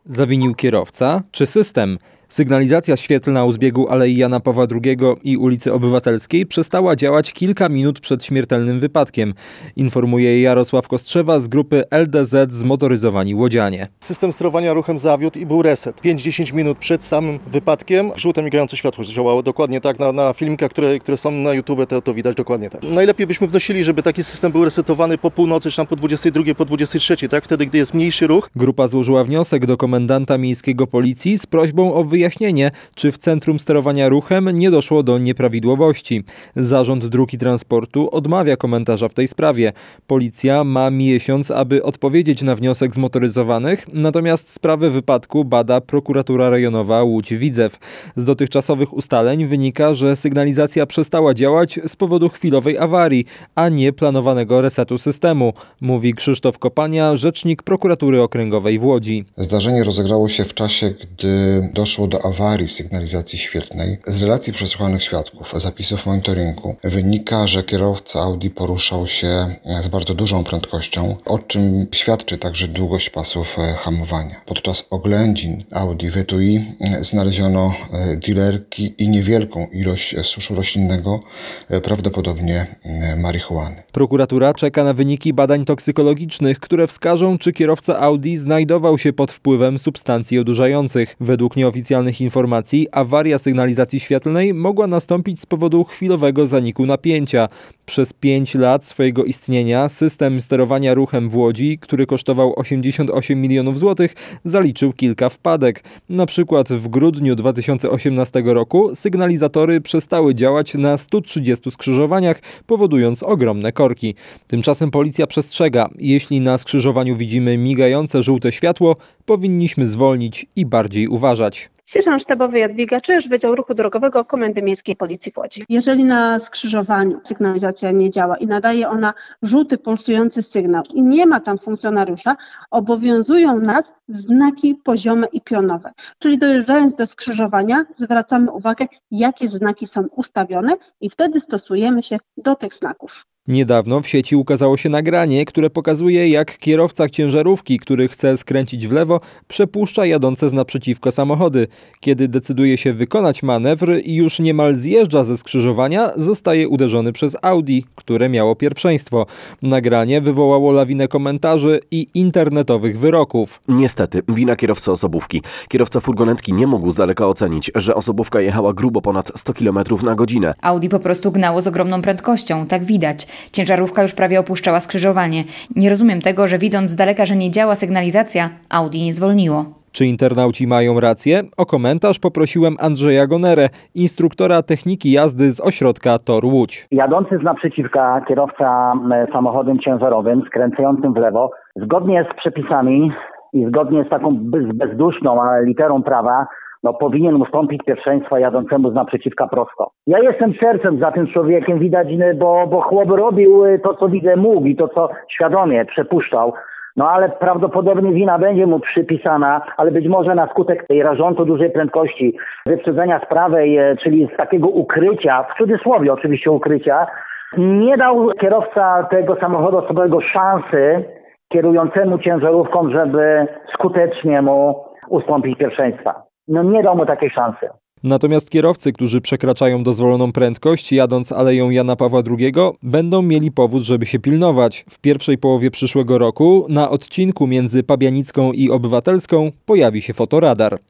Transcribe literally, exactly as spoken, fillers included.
Zawinił kierowca czy system? Sygnalizacja świetlna u zbiegu Alei Jana Pawła drugiego i ulicy Obywatelskiej przestała działać kilka minut przed śmiertelnym wypadkiem, informuje Jarosław Kostrzewa z grupy L D Z Zmotoryzowani Łodzianie. System sterowania ruchem zawiódł i był reset. pięć do dziesięciu minut przed samym wypadkiem żółte migające światło działało dokładnie tak. Na, na filmikach, które, które są na YouTube, to, to widać dokładnie tak. Najlepiej byśmy wnosili, żeby taki system był resetowany po północy, czy tam po dwudziestej drugiej, po dwudziestej trzeciej, tak? Wtedy, gdy jest mniejszy ruch. Grupa złożyła wniosek do komendanta miejskiego policji z prośbą o wyjaśnienie, czy w Centrum Sterowania Ruchem nie doszło do nieprawidłowości. Zarząd Dróg i Transportu odmawia komentarza w tej sprawie. Policja ma miesiąc, aby odpowiedzieć na wniosek zmotoryzowanych, natomiast sprawę wypadku bada prokuratura rejonowa Łódź-Widzew. Z dotychczasowych ustaleń wynika, że sygnalizacja przestała działać z powodu chwilowej awarii, a nie planowanego resetu systemu, mówi Krzysztof Kopania, rzecznik prokuratury okręgowej w Łodzi. Zdarzenie rozegrało się w czasie, gdy doszło do awarii sygnalizacji świetlnej. Z relacji przesłuchanych świadków, zapisów monitoringu wynika, że kierowca Audi poruszał się z bardzo dużą prędkością, o czym świadczy także długość pasów hamowania. Podczas oględzin Audi W T I znaleziono dilerki i niewielką ilość suszu roślinnego, prawdopodobnie marihuany. Prokuratura czeka na wyniki badań toksykologicznych, które wskażą, czy kierowca Audi znajdował się pod wpływem substancji odurzających. Według nieoficjalnych informacji awaria sygnalizacji świetlnej mogła nastąpić z powodu chwilowego zaniku napięcia. Przez pięć lat swojego istnienia system sterowania ruchem w Łodzi, który kosztował osiemdziesiąt osiem milionów złotych, zaliczył kilka wpadek. Na przykład w grudniu dwa tysiące osiemnastego roku sygnalizatory przestały działać na stu trzydziestu skrzyżowaniach, powodując ogromne korki. Tymczasem policja przestrzega, jeśli na skrzyżowaniu widzimy migające żółte światło, powinniśmy zwolnić i bardziej uważać. Sierżant sztabowy Jadwiga Czyż, Wydział Ruchu Drogowego Komendy Miejskiej Policji w Łodzi. Jeżeli na skrzyżowaniu sygnalizacja nie działa i nadaje ona żółty pulsujący sygnał i nie ma tam funkcjonariusza, obowiązują nas znaki poziome i pionowe. Czyli dojeżdżając do skrzyżowania zwracamy uwagę, jakie znaki są ustawione i wtedy stosujemy się do tych znaków. Niedawno w sieci ukazało się nagranie, które pokazuje, jak kierowca ciężarówki, który chce skręcić w lewo, przepuszcza jadące z naprzeciwko samochody. Kiedy decyduje się wykonać manewr i już niemal zjeżdża ze skrzyżowania, zostaje uderzony przez Audi, które miało pierwszeństwo. Nagranie wywołało lawinę komentarzy i internetowych wyroków. Niestety, wina kierowcy osobówki. Kierowca furgonetki nie mógł z daleka ocenić, że osobówka jechała grubo ponad sto kilometrów na godzinę. Audi po prostu gnało z ogromną prędkością, tak widać. Ciężarówka już prawie opuszczała skrzyżowanie. Nie rozumiem tego, że widząc z daleka, że nie działa sygnalizacja, Audi nie zwolniło. Czy internauci mają rację? O komentarz poprosiłem Andrzeja Gonerę, instruktora techniki jazdy z ośrodka Tor Łódź. Jadący z naprzeciwka kierowca samochodem ciężarowym skręcającym w lewo, zgodnie z przepisami i zgodnie z taką bez, bezduszną literą prawa, no powinien ustąpić pierwszeństwa jadącemu z naprzeciwka prosto. Ja jestem sercem za tym człowiekiem, widać, bo, bo chłop robił to, co widzę mógł i to, co świadomie przepuszczał. No ale prawdopodobnie wina będzie mu przypisana, ale być może na skutek tej rażąco dużej prędkości, wyprzedzenia z prawej, czyli z takiego ukrycia, w cudzysłowie oczywiście ukrycia, nie dał kierowca tego samochodu osobowego szansy kierującemu ciężarówką, żeby skutecznie mu ustąpić pierwszeństwa. No nie dał mu takiej szansy. Natomiast kierowcy, którzy przekraczają dozwoloną prędkość jadąc Aleją Jana Pawła drugiego, będą mieli powód, żeby się pilnować. W pierwszej połowie przyszłego roku na odcinku między Pabianicką i Obywatelską pojawi się fotoradar.